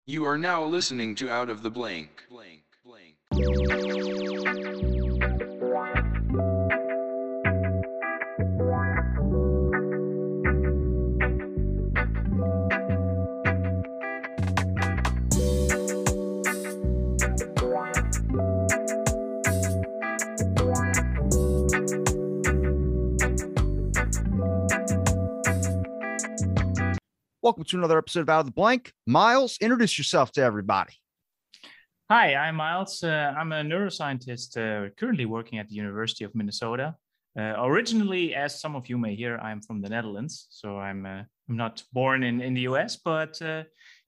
You are now listening to Out of the Blank. Welcome to another episode of Out of the Blank. Miles, introduce yourself to everybody. Hi, I'm Miles. I'm a neuroscientist currently working at the University of Minnesota. Originally, as some of you may hear, I'm from the Netherlands, so I'm not born in the US, but as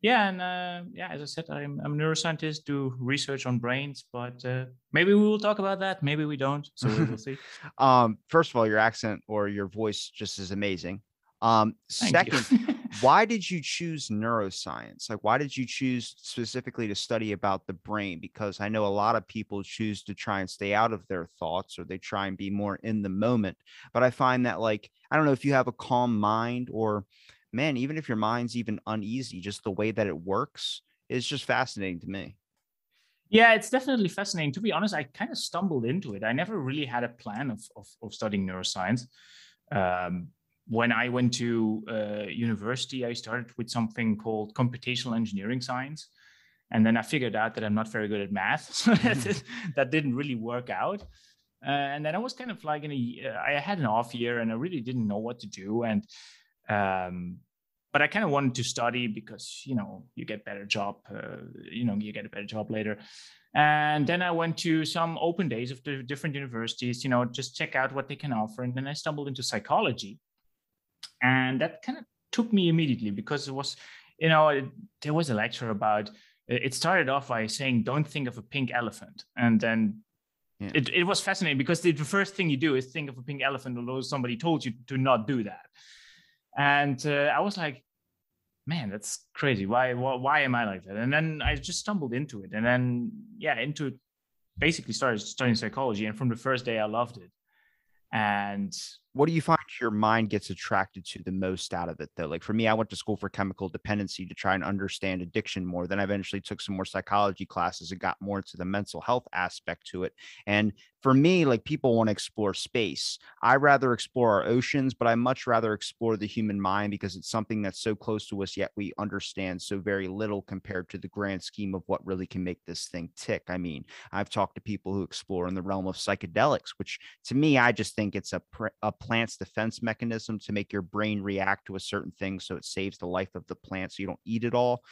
I said, I'm a neuroscientist, do research on brains, but maybe we will talk about that, maybe we don't, so we will see. First of all, your accent or your voice just is amazing. Second, why did you choose neuroscience? Like, why did you choose specifically to study about the brain? Because I know a lot of people choose to try and stay out of their thoughts, or they try and be more in the moment. But I find that, like, I don't know if you have a calm mind, or man, even if your mind's even uneasy, just the way that it works is just fascinating to me. Yeah, it's definitely fascinating. To be honest, I kind of stumbled into it. I never really had a plan of studying neuroscience. When I went to university, I started with something called computational engineering science. And then I figured out that I'm not very good at math. So that didn't really work out. And then I was kind of like I had an off year and I really didn't know what to do. And but I kind of wanted to study because, you get better job, you get a better job later. And then I went to some open days of the different universities, just check out what they can offer. And then I stumbled into psychology. And that kind of took me immediately because it was, there was a lecture about, it started off by saying, don't think of a pink elephant. And then it was fascinating because the first thing you do is think of a pink elephant, although somebody told you to not do that. And I was like, man, that's crazy. Why am I like that? And then I just stumbled into it. And then, basically started studying psychology. And from the first day, I loved it. And what do you find your mind gets attracted to the most out of it, though? Like for me, I went to school for chemical dependency to try and understand addiction more. Then I eventually took some more psychology classes and got more into the mental health aspect to it. And for me, like, people want to explore space. I rather explore our oceans, but I much rather explore the human mind because it's something that's so close to us, yet we understand so very little compared to the grand scheme of what really can make this thing tick. I mean, I've talked to people who explore in the realm of psychedelics, which to me, I just think it's a plant's defense mechanism to make your brain react to a certain thing so it saves the life of the plant so you don't eat it all.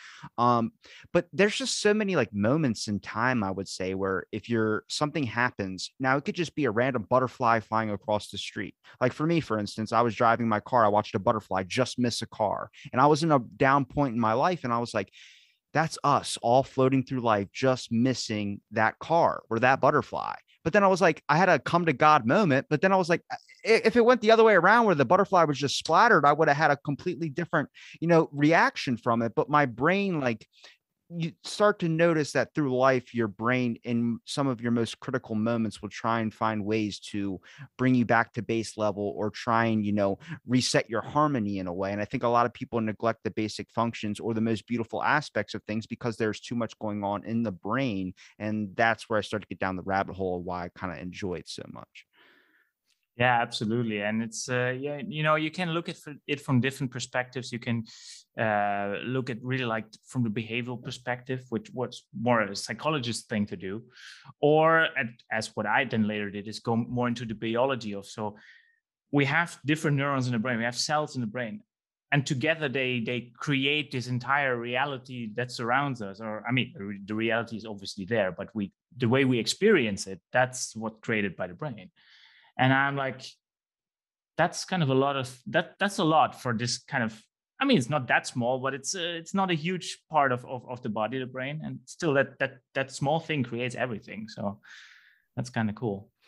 But there's just so many like moments in time, I would say, where if something happens, now it could just be a random butterfly flying across the street. Like for me, for instance, I was driving my car, I watched a butterfly just miss a car, and I was in a down point in my life, and I was like, that's us all floating through life, just missing that car or that butterfly. But then I was like, I had a come to God moment. But then I was like, if it went the other way around where the butterfly was just splattered, I would have had a completely different, reaction from it. But my brain, like, you start to notice that through life, your brain in some of your most critical moments will try and find ways to bring you back to base level or try and, reset your harmony in a way. And I think a lot of people neglect the basic functions or the most beautiful aspects of things because there's too much going on in the brain. And that's where I start to get down the rabbit hole of why I kind of enjoy it so much. Yeah, absolutely. And it's, you can look at it from different perspectives. You can look at really like from the behavioral perspective, which was more a psychologist thing to do. Or as what I then later did is go more into the biology of, so we have different neurons in the brain, we have cells in the brain. And together they create this entire reality that surrounds us. Or, I mean, the reality is obviously there, but the way we experience it, that's what's created by the brain. And I'm like, that's kind of a lot of that. That's a lot for this kind of, I mean, it's not that small, but it's not a huge part of the body, the brain. And still that small thing creates everything. So that's kind of cool.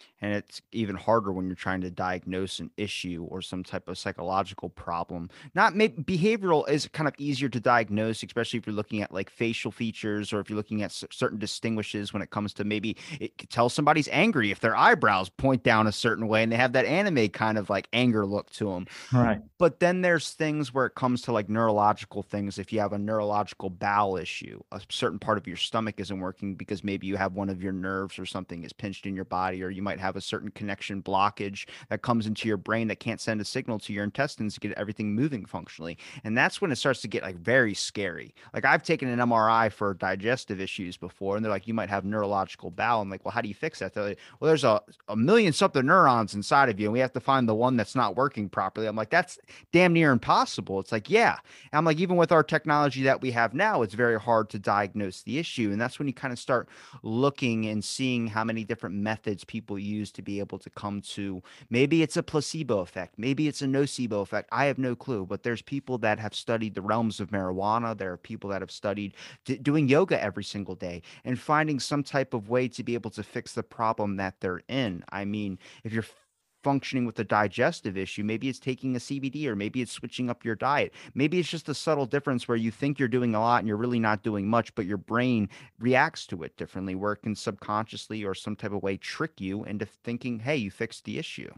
And it's even harder when you're trying to diagnose an issue or some type of psychological problem. Not maybe behavioral is kind of easier to diagnose, especially if you're looking at like facial features or if you're looking at certain distinguishes when it comes to maybe it could tell somebody's angry if their eyebrows point down a certain way and they have that anime kind of like anger look to them. Right. But then there's things where it comes to like neurological things. If you have a neurological bowel issue, a certain part of your stomach isn't working because maybe you have one of your nerves or something is pinched in your body, or you might have a certain connection blockage that comes into your brain that can't send a signal to your intestines to get everything moving functionally. And that's when it starts to get like very scary. Like I've taken an MRI for digestive issues before, and they're like, you might have neurological bowel. I'm like, well, how do you fix that? They're like, well, there's a million something neurons inside of you, and we have to find the one that's not working properly. I'm like, that's damn near impossible. It's like, yeah. And I'm like, even with our technology that we have now, it's very hard to diagnose the issue. And that's when you kind of start looking and seeing how many different methods people use to be able to come to maybe it's a placebo effect, maybe it's a nocebo effect. I have no clue, but there's people that have studied the realms of marijuana. There are people that have studied doing yoga every single day and finding some type of way to be able to fix the problem that they're in. I mean, if you're functioning with a digestive issue, maybe it's taking a CBD, or maybe it's switching up your diet. Maybe it's just a subtle difference where you think you're doing a lot and you're really not doing much, but your brain reacts to it differently, where it can subconsciously or some type of way trick you into thinking, hey, you fixed the issue.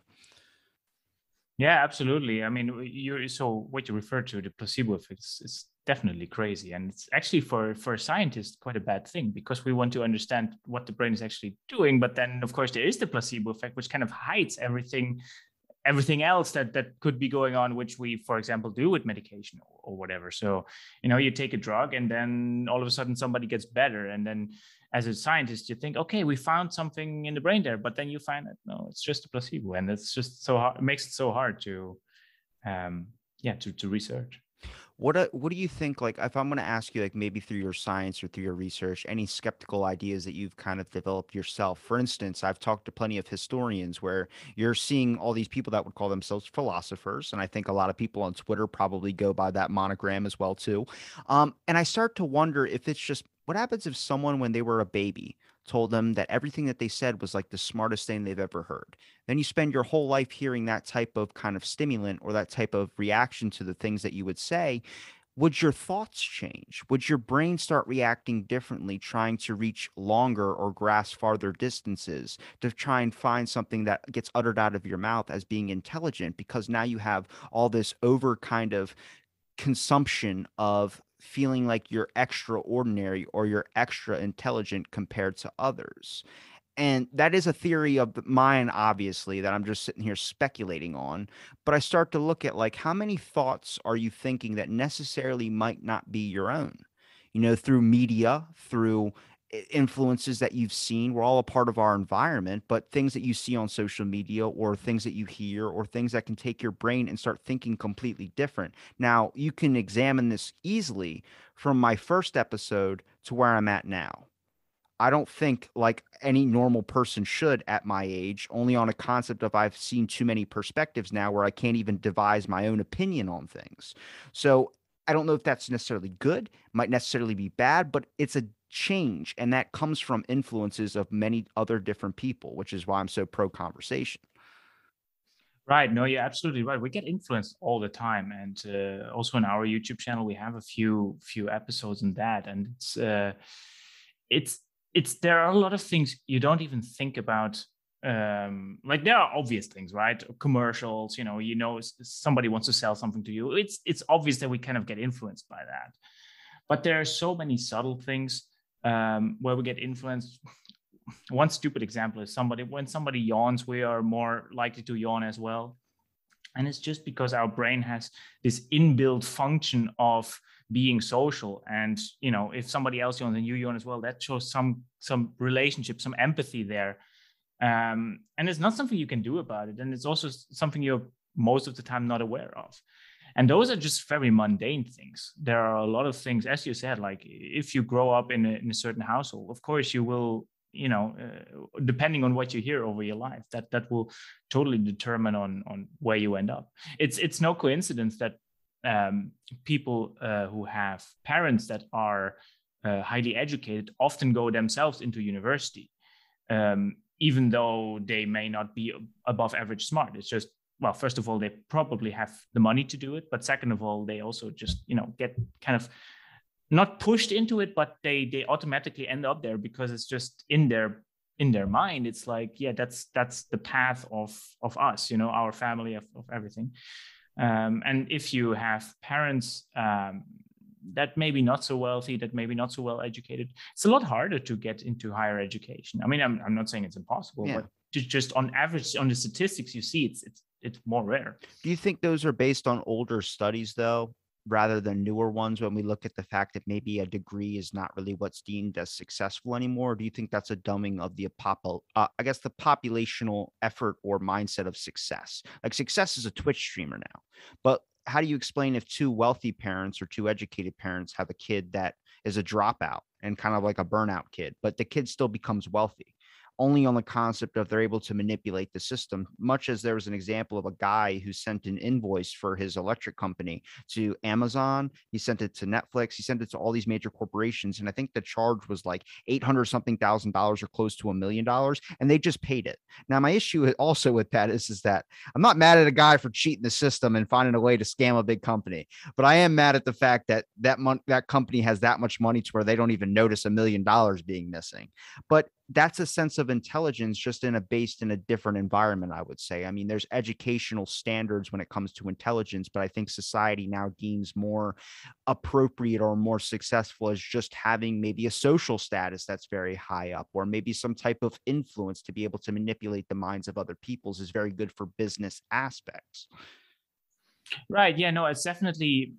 Yeah, absolutely. I mean, so what you refer to, the placebo effect, is definitely crazy, and it's actually for scientists quite a bad thing, because we want to understand what the brain is actually doing. But then, of course, there is the placebo effect, which kind of hides everything else that could be going on, which we, for example, do with medication or whatever. So, you take a drug and then all of a sudden somebody gets better. And then as a scientist, you think, okay, we found something in the brain there, but then you find that, no, it's just a placebo. And it's just so hard, it makes it so hard to, to research. What do you think, like, if I'm going to ask you, like, maybe through your science or through your research, any skeptical ideas that you've kind of developed yourself? For instance, I've talked to plenty of historians where you're seeing all these people that would call themselves philosophers, and I think a lot of people on Twitter probably go by that monogram as well too. And I start to wonder if it's just what happens if someone, when they were a baby, told them that everything that they said was like the smartest thing they've ever heard. Then you spend your whole life hearing that type of kind of stimulant or that type of reaction to the things that you would say. Would your thoughts change? Would your brain start reacting differently, trying to reach longer or grasp farther distances to try and find something that gets uttered out of your mouth as being intelligent? Because now you have all this over kind of consumption of feeling like you're extraordinary or you're extra intelligent compared to others. And that is a theory of mine, obviously, that I'm just sitting here speculating on. But I start to look at like how many thoughts are you thinking that necessarily might not be your own? Through media, through influences that you've seen. We're all a part of our environment, but things that you see on social media or things that you hear or things that can take your brain and start thinking completely different. Now, you can examine this easily from my first episode to where I'm at now. I don't think like any normal person should at my age, only on a concept of I've seen too many perspectives now where I can't even devise my own opinion on things. So I don't know if that's necessarily good, might necessarily be bad, but it's a change. And that comes from influences of many other different people, which is why I'm so pro conversation. Right. No, you're absolutely right. We get influenced all the time, and also on our YouTube channel, we have a few episodes on that, and it's there are a lot of things you don't even think about. Like there are obvious things, right? Commercials, somebody wants to sell something to you. It's obvious that we kind of get influenced by that, but there are so many subtle things where we get influenced. One stupid example is when somebody yawns, we are more likely to yawn as well. And it's just because our brain has this inbuilt function of being social. And, if somebody else yawns and you yawn as well, that shows some relationship, some empathy there. And it's not something you can do about it. And it's also something you're most of the time not aware of. And those are just very mundane things. There are a lot of things, as you said, like if you grow up in a certain household, of course you will, depending on what you hear over your life, that will totally determine on where you end up. It's no coincidence that people who have parents that are highly educated often go themselves into university. even though they may not be above average smart. It's just, well, first of all, they probably have the money to do it, but second of all, they also just, get kind of not pushed into it, but they automatically end up there because it's just in their mind. It's like, yeah, that's the path of us, our family, of everything. And if you have parents that maybe not so wealthy, that maybe not so well educated, it's a lot harder to get into higher education. I mean, I'm not saying it's impossible, but just on average, on the statistics you see, it's more rare. Do you think those are based on older studies though, rather than newer ones, when we look at the fact that maybe a degree is not really what's deemed as successful anymore? Or do you think that's a dumbing of the the populational effort or mindset of success? Like success is a Twitch streamer now, but how do you explain if two wealthy parents or two educated parents have a kid that is a dropout and kind of like a burnout kid, but the kid still becomes wealthy? Only on the concept of they're able to manipulate the system, much as there was an example of a guy who sent an invoice for his electric company to Amazon. He sent it to Netflix. He sent it to all these major corporations. And I think the charge was like 800 something thousand dollars or close to $1 million. And they just paid it. Now, my issue also with that is that I'm not mad at a guy for cheating the system and finding a way to scam a big company, but I am mad at the fact that that company has that much money to where they don't even notice $1 million being missing. But that's a sense of intelligence just based in a different environment, I would say. I mean, there's educational standards when it comes to intelligence, but I think society now deems more appropriate or more successful as just having maybe a social status that's very high up, or maybe some type of influence to be able to manipulate the minds of other peoples is very good for business aspects. Right. Yeah, no, it's definitely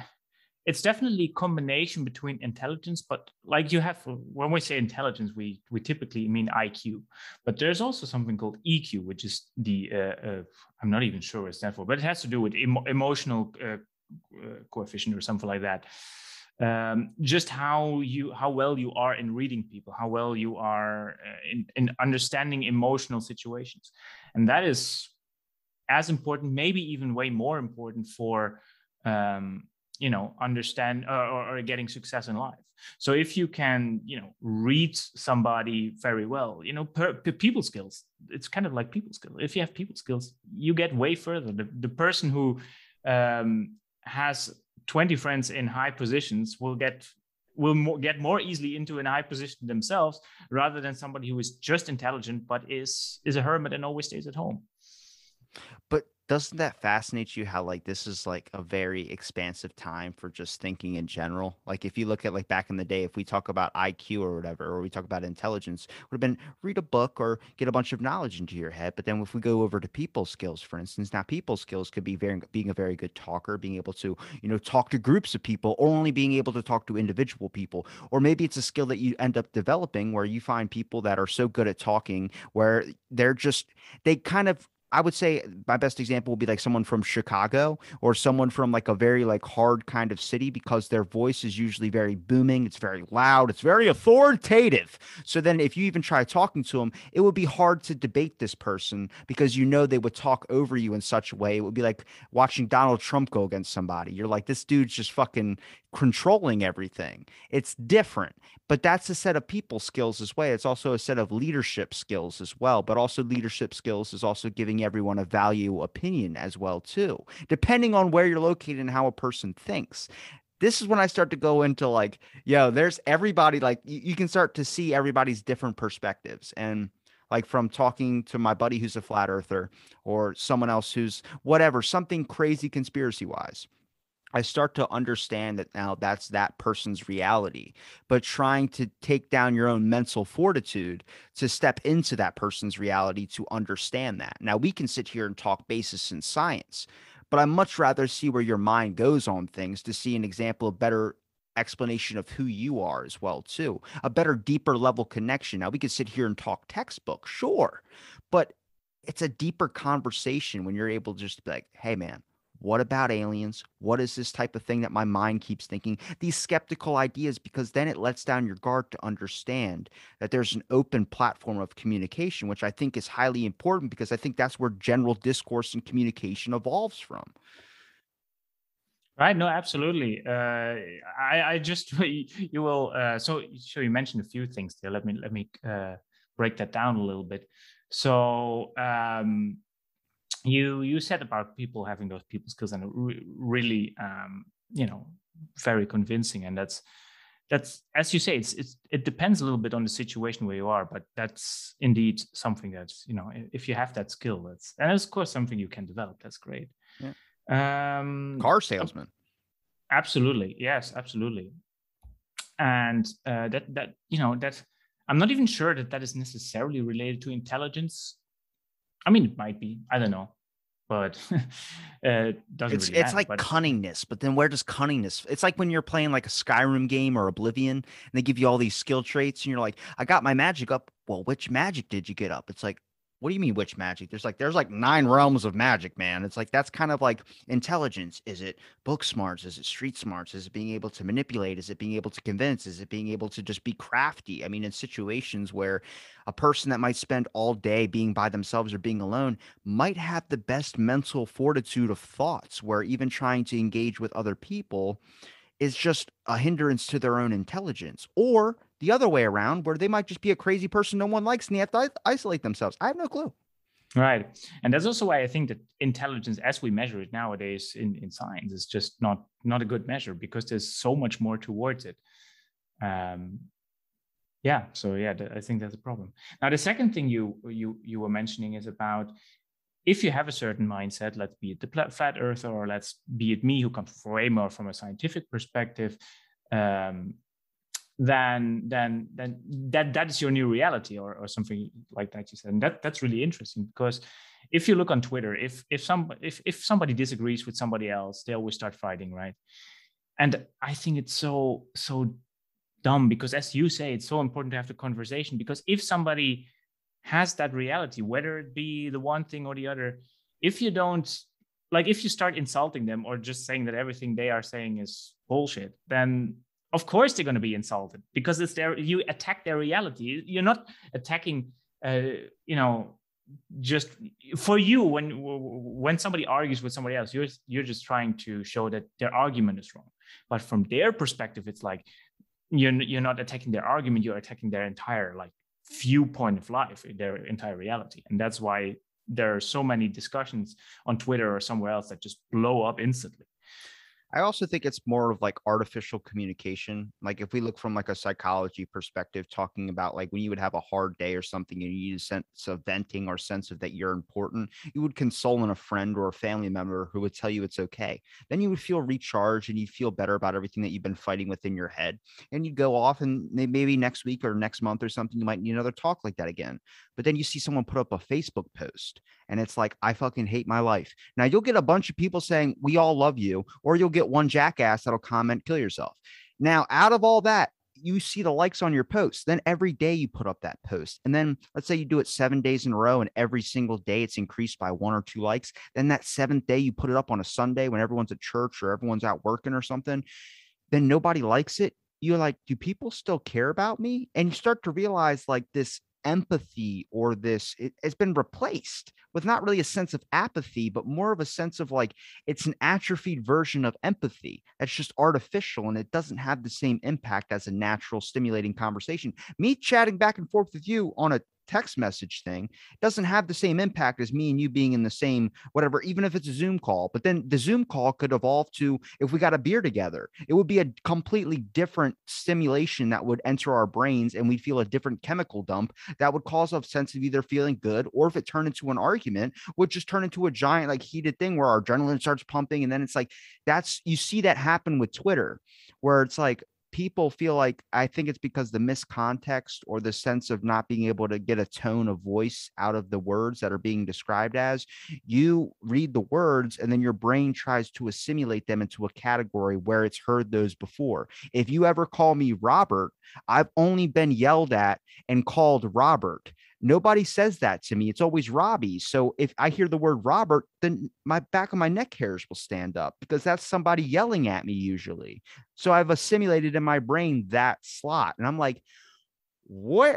a combination between intelligence, but like you have, when we say intelligence, we typically mean IQ, but there's also something called EQ, which is the I'm not even sure what it stands for, but it has to do with emotional coefficient or something like that. Just how well you are in reading people, how well you are in understanding emotional situations, and that is as important, maybe even way more important for understand or getting success in life. So if you can, read somebody very well, people skills, it's kind of like people skills. If you have people skills, you get way further. The person who has 20 friends in high positions will get more easily into a high position themselves, rather than somebody who is just intelligent but is a hermit and always stays at home. But doesn't that fascinate you, how like this is like a very expansive time for just thinking in general? Like if you look at like back in the day, if we talk about IQ or whatever, or we talk about intelligence, would have been read a book or get a bunch of knowledge into your head. But then if we go over to people skills, for instance, now people skills could be being a very good talker, being able to, talk to groups of people, or only being able to talk to individual people. Or maybe it's a skill that you end up developing where you find people that are so good at talking where they kind of, I would say my best example would be like someone from Chicago or someone from like a very like hard kind of city, because their voice is usually very booming. It's very loud. It's very authoritative. So then if you even try talking to them, it would be hard to debate this person because they would talk over you in such a way. It would be like watching Donald Trump go against somebody. You're like, this dude's just fucking controlling everything. It's different, but that's a set of people skills as well. It's also a set of leadership skills as well, but also leadership skills is also giving everyone a value opinion as well too, depending on where you're located and how a person thinks. This is when I start to go into like, there's everybody, like you can start to see everybody's different perspectives. And like from talking to my buddy who's a flat earther or someone else who's whatever, something crazy conspiracy wise, I start to understand that now that's that person's reality, but trying to take down your own mental fortitude to step into that person's reality to understand that. Now we can sit here and talk basis in science, but I much rather see where your mind goes on things to see an example of better explanation of who you are as well too, a better, deeper level connection. Now we could sit here and talk textbook, sure, but it's a deeper conversation when you're able to just be like, hey man, what about aliens? What is this type of thing that my mind keeps thinking? These skeptical ideas, because then it lets down your guard to understand that there's an open platform of communication, which I think is highly important because I think that's where general discourse and communication evolves from. Right. No, absolutely. I just, you will, so you mentioned a few things there. Let me break that down a little bit. So you said about people having those people skills, and really very convincing. And that's as you say, it depends a little bit on the situation where you are, but that's indeed something that's, if you have that skill, and of course something you can develop. That's great. Yeah. Car salesman. Absolutely. Yes, absolutely. And that I'm not even sure that is necessarily related to intelligence. I mean, it might be, I don't know, but it doesn't really matter. It's like cunningness, but then where does cunningness? It's like when you're playing like a Skyrim game or Oblivion, and they give you all these skill traits, and you're like, I got my magic up. Well, which magic did you get up? It's like, what do you mean, which magic? There's like 9 realms of magic, man. It's like, that's kind of like intelligence. Is it book smarts? Is it street smarts? Is it being able to manipulate? Is it being able to convince? Is it being able to just be crafty? I mean, in situations where a person that might spend all day being by themselves or being alone might have the best mental fortitude of thoughts, where even trying to engage with other people is just a hindrance to their own intelligence. Or the other way around, where they might just be a crazy person no one likes and they have to isolate themselves. I have no clue. Right. And that's also why I think that intelligence, as we measure it nowadays in science, is just not a good measure, because there's so much more towards it. I think that's a problem. Now, the second thing you were mentioning is about, if you have a certain mindset, let's be it the flat earther, or let's be it me, who comes way more from a scientific perspective, then that is your new reality, or something like that, you said. And that's really interesting, because if you look on Twitter, if somebody disagrees with somebody else, they always start fighting, right? And I think it's so dumb, because, as you say, it's so important to have the conversation, because if somebody has that reality, whether it be the one thing or the other, if you start insulting them, or just saying that everything they are saying is bullshit, then of course they're going to be insulted, because it's you attack their reality. You're not attacking, just for you. When somebody argues with somebody else, you're just trying to show that their argument is wrong. But from their perspective, it's like you're not attacking their argument, you're attacking their entire viewpoint of life, their entire reality. And that's why there are so many discussions on Twitter or somewhere else that just blow up instantly. I also think it's more of like artificial communication. Like if we look from like a psychology perspective, talking about like when you would have a hard day or something and you need a sense of venting or sense of that you're important, you would console in a friend or a family member who would tell you it's okay. Then you would feel recharged and you'd feel better about everything that you've been fighting within your head. And you'd go off, and maybe next week or next month or something, you might need another talk like that again. But then you see someone put up a Facebook post and it's like, I fucking hate my life. Now you'll get a bunch of people saying, we all love you, or you'll get one jackass that'll comment, kill yourself. Now, out of all that, you see the likes on your posts. Then every day you put up that post. And then let's say you do it 7 days in a row, and every single day it's increased by 1 or 2 likes. Then that 7th day you put it up on a Sunday when everyone's at church or everyone's out working or something. Then nobody likes it. You're like, do people still care about me? And you start to realize like this empathy, or this, it's been replaced with not really a sense of apathy, but more of a sense of like, it's an atrophied version of empathy that's just artificial, and it doesn't have the same impact as a natural stimulating conversation. Me chatting back and forth with you on a text message thing doesn't have the same impact as me and you being in the same whatever, even if it's a Zoom call. But then the Zoom call could evolve to, if we got a beer together, it would be a completely different stimulation that would enter our brains, and we'd feel a different chemical dump that would cause a sense of either feeling good, or if it turned into an argument, would just turn into a giant like heated thing where our adrenaline starts pumping. And then it's like, you see that happen with Twitter, where it's like, people feel like, I think it's because the miscontext or the sense of not being able to get a tone of voice out of the words that are being described as, you read the words and then your brain tries to assimilate them into a category where it's heard those before. If you ever call me Robert, I've only been yelled at and called Robert. Nobody says that to me. It's always Robbie. So if I hear the word Robert, then my back of my neck hairs will stand up, because that's somebody yelling at me usually. So I've assimilated in my brain that slot. And I'm like, why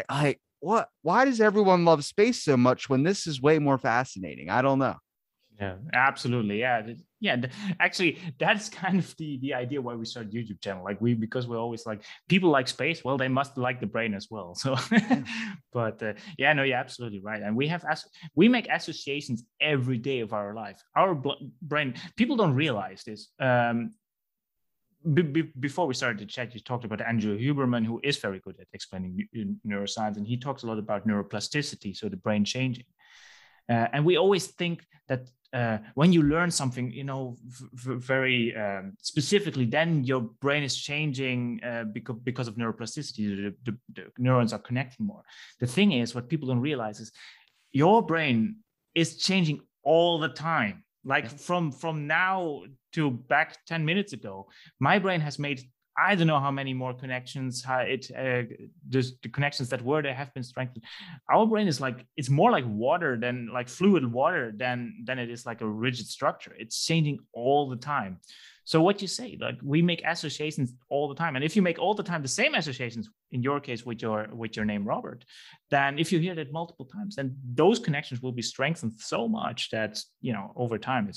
does everyone love space so much when this is way more fascinating? I don't know. Yeah, absolutely. Yeah. Yeah, actually, that's kind of the idea why we started YouTube channel. Like because we're always like, people like space, well, they must like the brain as well. So, but yeah, no, you're absolutely right. And we make associations every day of our life. Our brain, people don't realize this. Before we started the chat, you talked about Andrew Huberman, who is very good at explaining neuroscience, and he talks a lot about neuroplasticity, so the brain changing. And we always think that when you learn something, very specifically, then your brain is changing because of neuroplasticity. The neurons are connecting more. The thing is, what people don't realize is your brain is changing all the time. Like from now to back 10 minutes ago, my brain has made, I don't know how many more connections. The connections that were there have been strengthened. Our brain is like, it's more like water than like fluid water than it is like a rigid structure. It's changing all the time. So what you say, like we make associations all the time, and if you make all the time the same associations, in your case with your name Robert, then if you hear that multiple times, then those connections will be strengthened so much that over time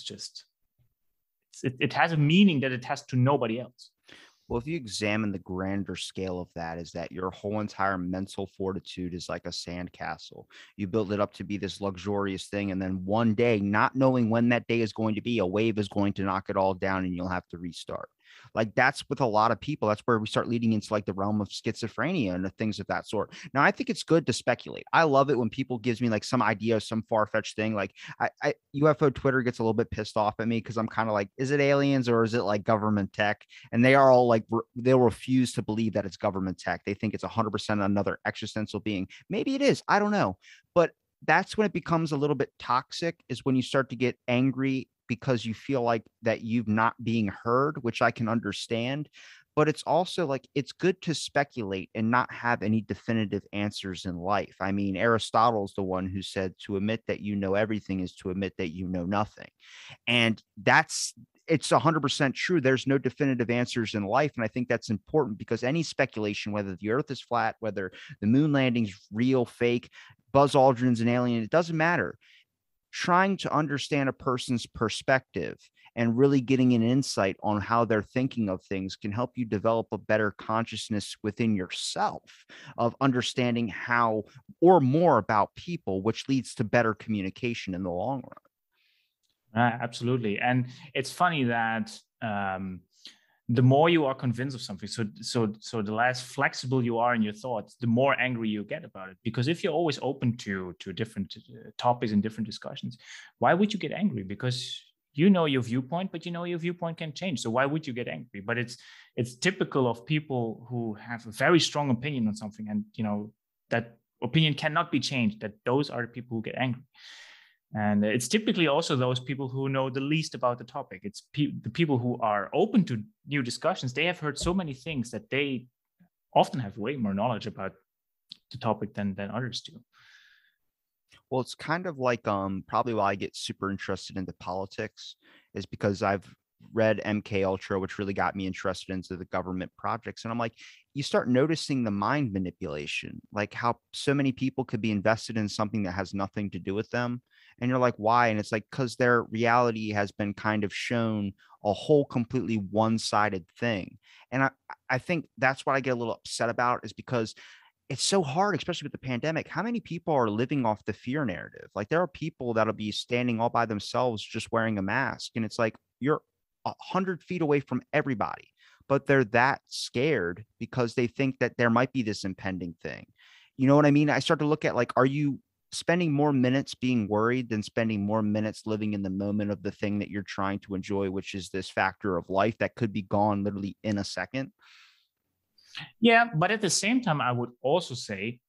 it has a meaning that it has to nobody else. Well, if you examine the grander scale of that, is that your whole entire mental fortitude is like a sandcastle. You build it up to be this luxurious thing. And then one day, not knowing when that day is going to be, a wave is going to knock it all down and you'll have to restart. Like that's with a lot of people. That's where we start leading into like the realm of schizophrenia and the things of that sort. Now, I think it's good to speculate. I love it when people gives me like some idea, some far-fetched thing. Like I UFO Twitter gets a little bit pissed off at me because I'm kind of like, is it aliens or is it like government tech? And they are all like, they'll refuse to believe that it's government tech. They think it's 100% another existential being. Maybe it is. I don't know. But that's when it becomes a little bit toxic, is when you start to get angry because you feel like that you've not being heard, which I can understand. But it's also like, it's good to speculate and not have any definitive answers in life. I mean, Aristotle's the one who said to admit that you know everything is to admit that you know nothing. And it's 100% true. There's no definitive answers in life. And I think that's important because any speculation, whether the earth is flat, whether the moon landing's real, fake, Buzz Aldrin's an alien, it doesn't matter. Trying to understand a person's perspective and really getting an insight on how they're thinking of things can help you develop a better consciousness within yourself of understanding how or more about people, which leads to better communication in the long run. Absolutely. And it's funny that the more you are convinced of something, so the less flexible you are in your thoughts, the more angry you get about it. Because if you're always open to different topics and different discussions, why would you get angry? Because you know your viewpoint, but your viewpoint can change. So why would you get angry? But it's typical of people who have a very strong opinion on something, and that opinion cannot be changed. That those are the people who get angry. And it's typically also those people who know the least about the topic. It's the people who are open to new discussions. They have heard so many things that they often have way more knowledge about the topic than others do. Well, it's kind of like probably why I get super interested into politics is because I've read MK Ultra, which really got me interested into the government projects. And I'm like, you start noticing the mind manipulation, like how so many people could be invested in something that has nothing to do with them. And you're like, why? And it's like, because their reality has been kind of shown a whole completely one-sided thing. And I think that's what I get a little upset about, is because it's so hard, especially with the pandemic. How many people are living off the fear narrative? Like there are people that'll be standing all by themselves just wearing a mask. And it's like, you're 100 feet away from everybody, but they're that scared because they think that there might be this impending thing. You know what I mean? I start to look at like, are you spending more minutes being worried than spending more minutes living in the moment of the thing that you're trying to enjoy, which is this factor of life that could be gone literally in a second? Yeah, but at the same time, I would also say,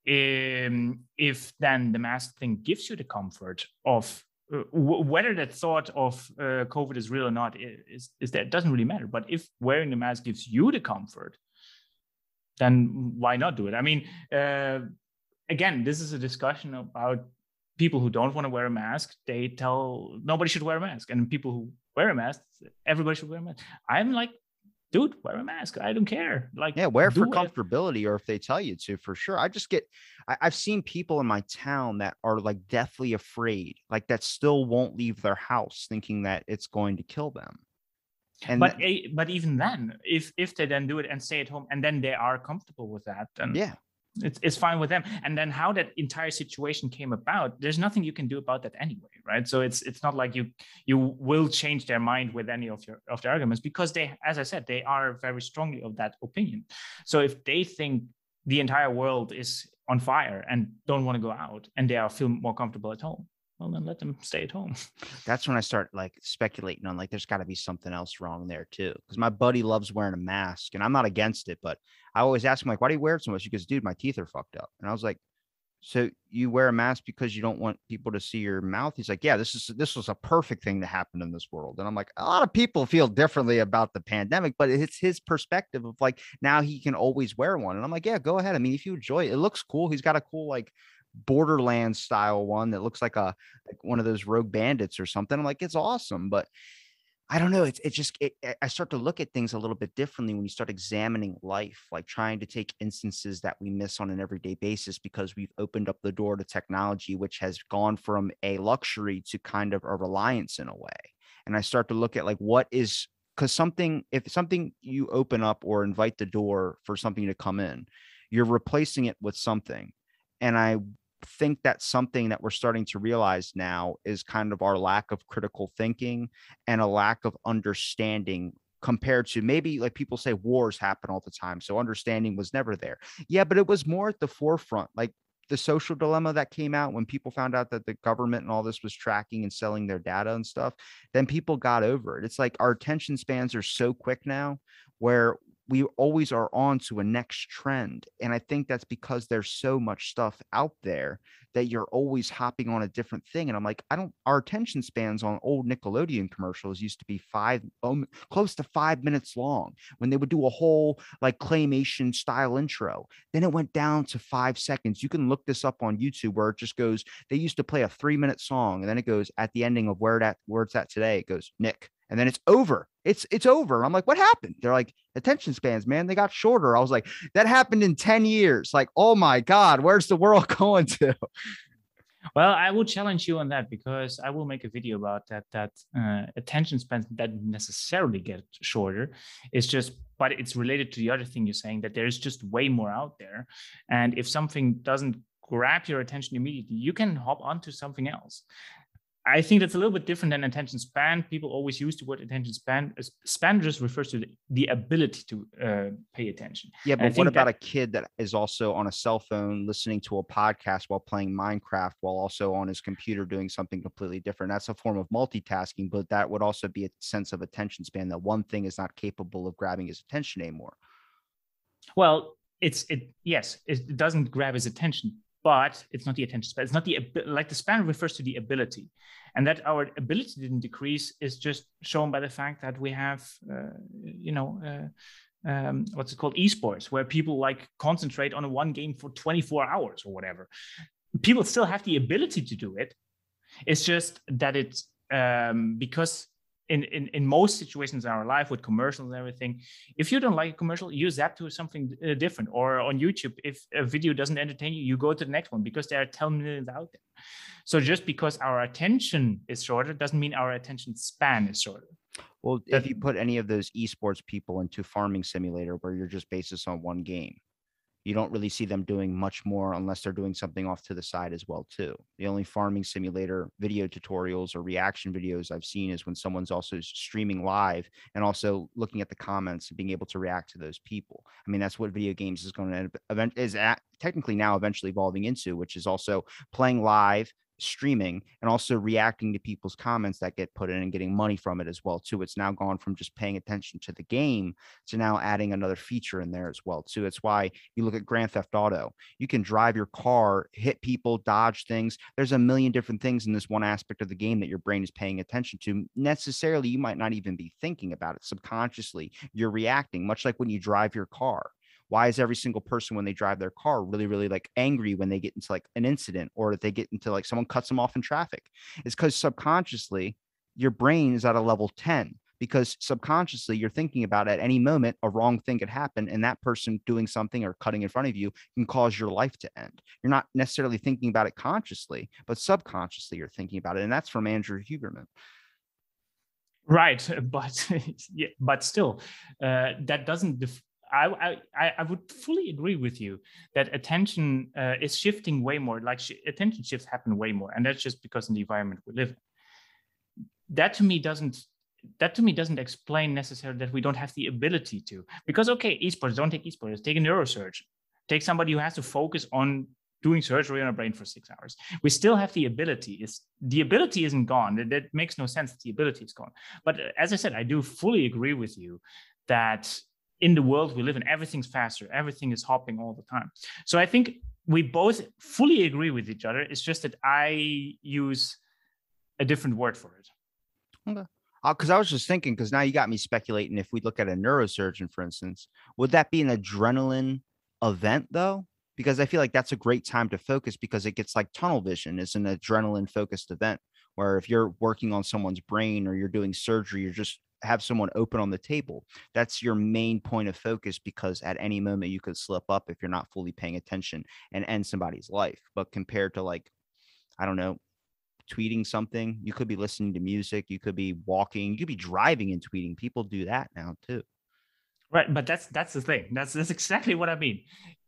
if then the mask thing gives you the comfort of whether that thought of COVID is real or not, is that doesn't really matter. But if wearing the mask gives you the comfort, then why not do it? I mean, again, this is a discussion about people who don't want to wear a mask. They tell nobody should wear a mask, and people who wear a mask, everybody should wear a mask. I'm like, dude, wear a mask. I don't care. Like, Yeah, wear for do it. comfortability, or if they tell you to, for sure. I've seen people in my town that are like deathly afraid, like that still won't leave their house thinking that it's going to kill them. And But even then, if they then do it and stay at home, and then they are comfortable with that, then yeah, it's fine with them. And then how that entire situation came about, there's nothing you can do about that anyway, right? So it's not like you will change their mind with any of the arguments, because they, as I said, they are very strongly of that opinion. So if they think the entire world is on fire and don't want to go out, and they are feel more comfortable at home, well, then let them stay at home. that's when I start like speculating on like there's got to be something else wrong there too. Because my buddy loves wearing a mask, and I'm not against it, but I always ask him like, why do you wear it so much? He goes, dude, my teeth are fucked up. And I was like, so you wear a mask because you don't want people to see your mouth? He's like, yeah, this was a perfect thing to happen in this world. And I'm like, a lot of people feel differently about the pandemic, but it's his perspective of like, now he can always wear one. And I'm like, yeah, go ahead. I mean, if you enjoy it, it looks cool. He's got a cool like Borderlands style one that looks like one of those Rogue Bandits or something. I'm like, it's awesome, but I don't know. I start to look at things a little bit differently when you start examining life, like trying to take instances that we miss on an everyday basis because we've opened up the door to technology, which has gone from a luxury to kind of a reliance in a way. And I start to look at like because if something you open up or invite the door for something to come in, you're replacing it with something. And I think that's something that we're starting to realize now is kind of our lack of critical thinking and a lack of understanding compared to maybe like people say wars happen all the time. So understanding was never there. Yeah, but it was more at the forefront, like the social dilemma that came out when people found out that the government and all this was tracking and selling their data and stuff, then people got over it. It's like our attention spans are so quick now where we always are on to a next trend. And I think that's because there's so much stuff out there that you're always hopping on a different thing. And I'm like, our attention spans on old Nickelodeon commercials used to be close to 5 minutes long when they would do a whole like claymation style intro. Then it went down to 5 seconds. You can look this up on YouTube where it just goes, they used to play a 3-minute song. And then it goes at the ending of where it's at today, it goes, Nick. And then it's over. It's over. I'm like, what happened? They're like, attention spans, man, they got shorter. I was like, that happened in 10 years. Like, oh my God, where's the world going to? Well, I will challenge you on that, because I will make a video about that attention spans that necessarily get shorter. But it's related to the other thing you're saying, that there's just way more out there. And if something doesn't grab your attention immediately, you can hop onto something else. I think that's a little bit different than attention span. People always use the word attention span. Span just refers to the ability to pay attention. Yeah, but what about a kid that is also on a cell phone listening to a podcast while playing Minecraft while also on his computer doing something completely different? That's a form of multitasking, but that would also be a sense of attention span, that one thing is not capable of grabbing his attention anymore. Well, yes, it doesn't grab his attention, but it's not the attention span. It's not the span refers to the ability, and that our ability didn't decrease is just shown by the fact that we have, what's it called, esports, where people like concentrate on one game for 24 hours or whatever. People still have the ability to do it. It's just that it's because in most situations in our life with commercials and everything, if you don't like a commercial, you zap to something different. Or on YouTube, if a video doesn't entertain you, you go to the next one because there are 10 million out there. So just because our attention is shorter doesn't mean our attention span is shorter. Well, if you put any of those esports people into Farming Simulator where you're just based on one game, you don't really see them doing much more unless they're doing something off to the side as well too. The only Farming Simulator video tutorials or reaction videos I've seen is when someone's also streaming live and also looking at the comments and being able to react to those people. I mean, that's what video games is going to technically now eventually evolving into, which is also playing live, streaming, and also reacting to people's comments that get put in and getting money from it as well too. It's now gone from just paying attention to the game to now adding another feature in there as well too. It's why you look at Grand Theft Auto, you can drive your car, hit people, dodge things. There's a million different things in this one aspect of the game that your brain is paying attention to. Necessarily, you might not even be thinking about it. Subconsciously, you're reacting, much like when you drive your car. Why is every single person when they drive their car really, really like angry when they get into like an incident, or if they get into like someone cuts them off in traffic? It's because subconsciously your brain is at a level 10. because subconsciously you're thinking about at any moment a wrong thing could happen, and that person doing something or cutting in front of you can cause your life to end. You're not necessarily thinking about it consciously, but subconsciously you're thinking about it. And that's from Andrew Huberman. Right, but yeah, but still, that doesn't. I would fully agree with you that attention is shifting way more. Like attention shifts happen way more, and that's just because in the environment we live in. That to me doesn't explain necessarily that we don't have the ability to. Because okay, esports, don't take esports, take a neurosurgeon, take somebody who has to focus on doing surgery on a brain for 6 hours. We still have the ability. The ability isn't gone. That makes no sense that the ability is gone. But as I said, I do fully agree with you that in the world we live in, everything's faster. Everything is hopping all the time. So I think we both fully agree with each other. It's just that I use a different word for it. Okay. Because I was just thinking, because now you got me speculating, if we look at a neurosurgeon, for instance, would that be an adrenaline event though? Because I feel like that's a great time to focus, because it gets like tunnel vision is an adrenaline focused event, where if you're working on someone's brain or you're doing surgery, you're just have someone open on the table. That's your main point of focus, because at any moment you could slip up if you're not fully paying attention and end somebody's life. But compared to like, I don't know, tweeting something, you could be listening to music, you could be walking, you could be driving and tweeting. People do that now too. Right, but that's the thing. That's exactly what I mean.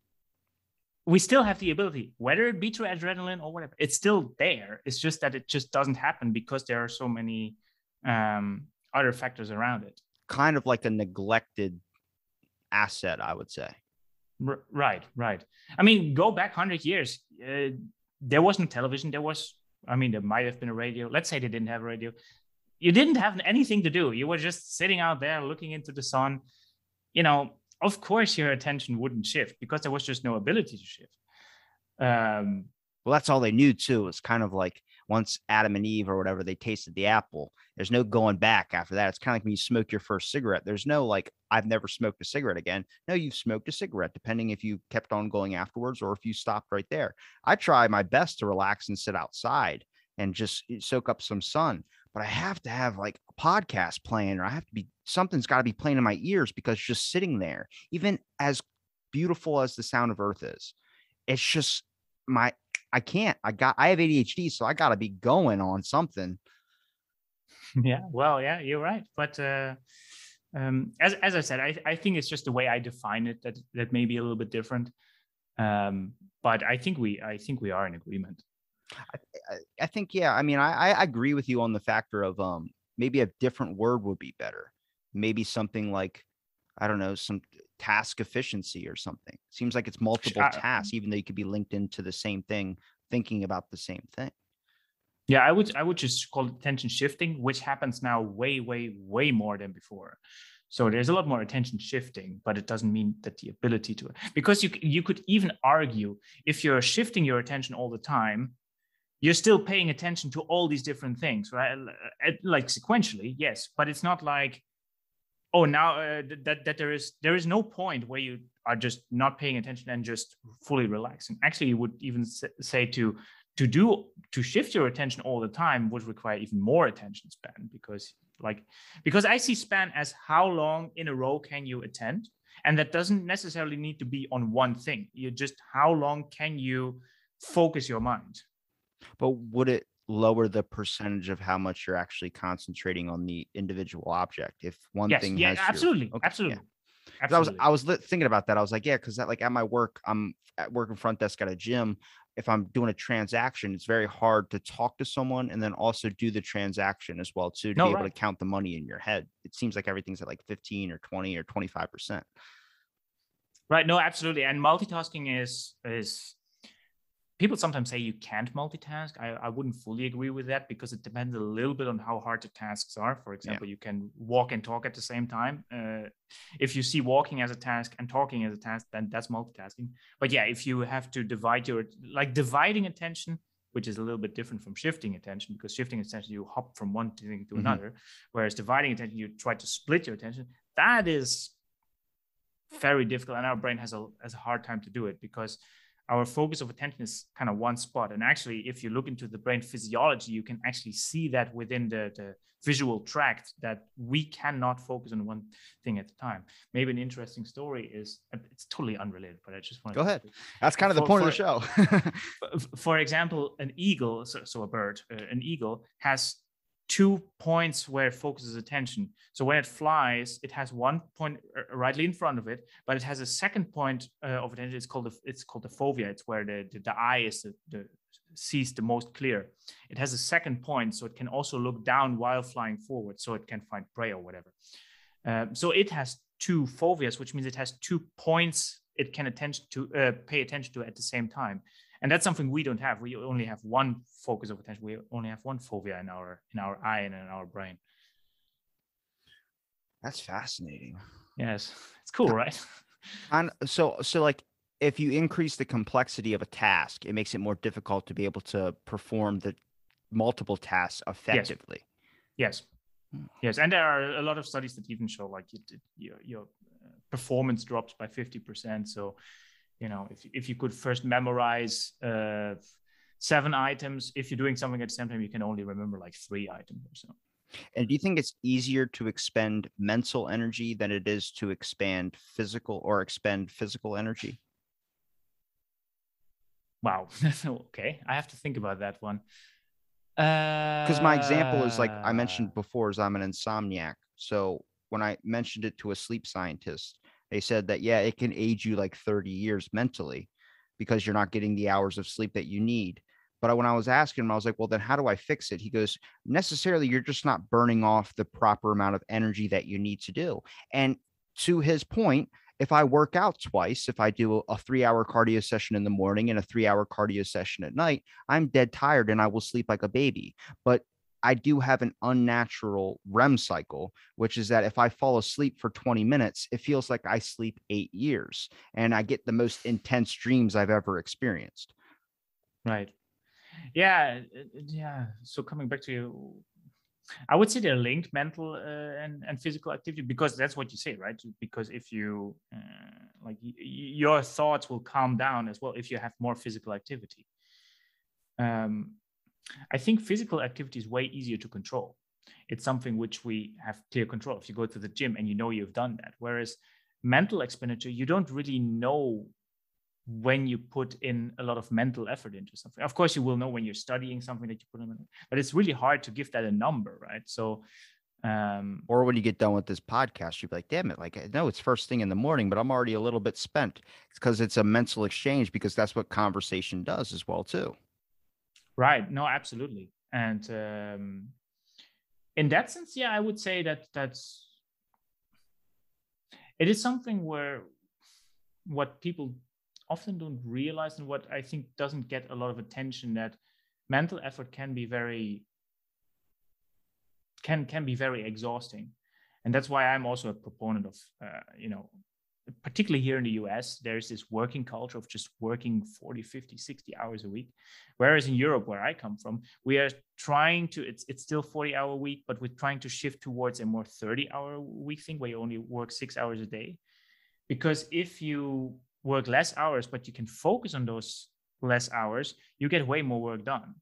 We still have the ability, whether it be through adrenaline or whatever, it's still there. It's just that it just doesn't happen because there are so many other factors around it. Kind of like a neglected asset, I would say. Right. I mean, go back 100 years. There was no television. There might have been a radio. Let's say they didn't have a radio. You didn't have anything to do. You were just sitting out there looking into the sun. Of course, your attention wouldn't shift because there was just no ability to shift. Well, that's all they knew too. It's kind of like once Adam and Eve or whatever, they tasted the apple. There's no going back after that. It's kind of like when you smoke your first cigarette. There's no like, I've never smoked a cigarette again. No, you've smoked a cigarette, depending if you kept on going afterwards or if you stopped right there. I try my best to relax and sit outside and just soak up some sun. But I have to have like a podcast playing, or something's got to be playing in my ears, because just sitting there, even as beautiful as the sound of earth is, it's just I have ADHD, so I got to be going on something. Yeah, well, yeah, you're right. But as I said, I think it's just the way I define it that may be a little bit different. But I think we are in agreement. I think, yeah. I mean, I agree with you on the factor of maybe a different word would be better. Maybe something like, I don't know, some task efficiency or something. Seems like it's multiple tasks, even though you could be linked into the same thing, thinking about the same thing. Yeah, I would just call it attention shifting, which happens now way, way, way more than before. So there's a lot more attention shifting, but it doesn't mean that the ability to it. Because you could even argue, if you're shifting your attention all the time, you're still paying attention to all these different things, right? Like sequentially, yes, but it's not like, oh, now that there is no point where you are just not paying attention and just fully relaxing. Actually, you would even say to shift your attention all the time would require even more attention span, because I see span as how long in a row can you attend, and that doesn't necessarily need to be on one thing. You just, how long can you focus your mind? But would it lower the percentage of how much you're actually concentrating on the individual object if one thing has absolutely. Yeah. Absolutely. I was thinking about that. I was like, yeah, because like at my work, I'm at working front desk at a gym. If I'm doing a transaction, it's very hard to talk to someone and then also do the transaction as well too, to be able to count the money in your head. It seems like everything's at like 15 or 20 or 25%. Right. No, absolutely. And multitasking is people sometimes say you can't multitask. I wouldn't fully agree with that, because it depends a little bit on how hard the tasks are. For example, You can walk and talk at the same time. If you see walking as a task and talking as a task, then that's multitasking. But yeah, if you have to dividing attention, which is a little bit different from shifting attention, because shifting attention, you hop from one thing to another, whereas dividing attention, you try to split your attention. That is very difficult, and our brain has a hard time to do it, because our focus of attention is kind of one spot. And actually, if you look into the brain physiology, you can actually see that within the visual tract, that we cannot focus on one thing at a time. Maybe an interesting story is, it's totally unrelated, but I just want to go ahead. That's kind of the point of the show. For example, an eagle, so a bird, an eagle has 2 points where it focuses attention. So when it flies, it has 1 point rightly in front of it, but it has a second point of attention. It's called the fovea. It's where the eye is sees the most clear. It has a second point, so it can also look down while flying forward, so it can find prey or whatever. So it has 2 foveas, which means it has 2 points it can pay attention to at the same time. And that's something we don't have. We only have one focus of attention. We only have one fovea in our eye and in our brain. That's fascinating. Yes, it's cool, right? And so like, if you increase the complexity of a task, it makes it more difficult to be able to perform the multiple tasks effectively. Yes. Yes. And there are a lot of studies that even show like your performance drops by 50%. So, if you could first memorize 7 items, if you're doing something at the same time, you can only remember like 3 items or so. And do you think it's easier to expend mental energy than it is to expend physical energy? Wow. Okay. I have to think about that one. Because my example is, like I mentioned before, is I'm an insomniac. So when I mentioned it to a sleep scientist, they said that, yeah, it can age you like 30 years mentally because you're not getting the hours of sleep that you need. But when I was asking him, I was like, well, then how do I fix it? He goes, necessarily, you're just not burning off the proper amount of energy that you need to do. And to his point, if I work out twice, if I do a 3-hour cardio session in the morning and a 3-hour cardio session at night, I'm dead tired and I will sleep like a baby. But I do have an unnatural REM cycle, which is that if I fall asleep for 20 minutes, it feels like I sleep 8 years and I get the most intense dreams I've ever experienced. Right. Yeah. Yeah. So coming back to you, I would say they're linked, mental and physical activity, because that's what you say, right? Because if you your thoughts will calm down as well if you have more physical activity. I think physical activity is way easier to control. It's something which we have clear control. If you go to the gym and you know you've done that, whereas mental expenditure, you don't really know when you put in a lot of mental effort into something. Of course, you will know when you're studying something that you put in, but it's really hard to give that a number, right? So, or when you get done with this podcast, you'd be like, damn it, like, I know it's first thing in the morning, but I'm already a little bit spent. It's because it's a mental exchange, because that's what conversation does as well, too. Right. No, absolutely. And in that sense, yeah, I would say it is something where what people often don't realize, and what I think doesn't get a lot of attention, that mental effort can be very exhausting. And that's why I'm also a proponent of particularly here in the US, there's this working culture of just working 40, 50, 60 hours a week. Whereas in Europe, where I come from, we are trying to, it's still 40-hour week, but we're trying to shift towards a more 30-hour week thing where you only work 6 hours a day. Because if you work less hours, but you can focus on those less hours, you get way more work done,